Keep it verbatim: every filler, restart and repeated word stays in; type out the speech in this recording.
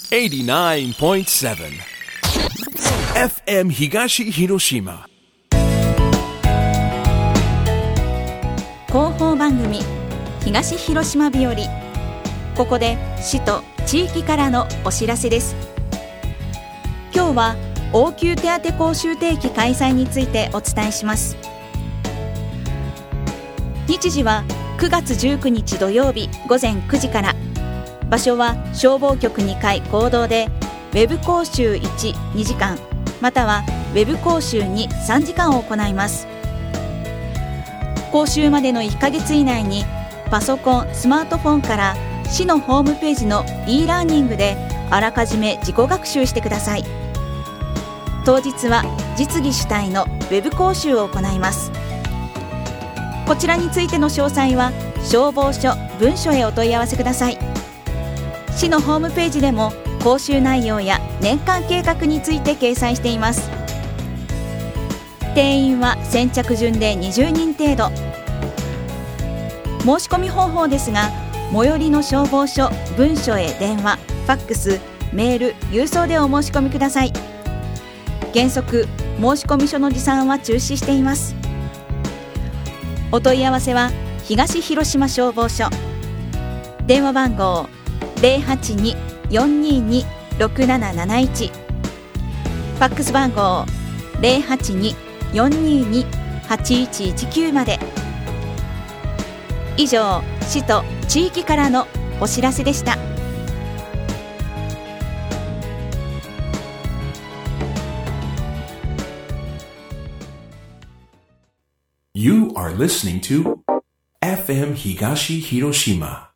エイティナインポイントセブン エフエム 東広島広報番組東広島日和。ここで市と地域からのお知らせです。今日は応急手当講習定期開催についてお伝えします。日時はくがつじゅうくにち土曜日ごぜんくじから。場所は消防局にかい講堂で、ウェブ講習いち、にじかん、またはウェブ講習に、さんじかんを行います。講習までのいっかげつ以内にパソコン、スマートフォンから市のホームページの e ラーニングであらかじめ自己学習してください。当日は実技主体のウェブ講習を行います。こちらについての詳細は消防署文書へお問い合わせください。市のホームページでも講習内容や年間計画について掲載しています。定員は先着順でにじゅうにん程度。申し込み方法ですが、最寄りの消防署文書へ電話、ファックス、メール、郵送でお申し込みください。原則申込書の持参は中止しています。お問い合わせは東広島消防署、電話番号 ゼロはちに よんにーに ろくなななないち、ファックス番号 ゼロはちに よんにーに はちいちいちきゅう まで。以上、市と地域からのお知らせでした。 You are listening to エフエム 東広島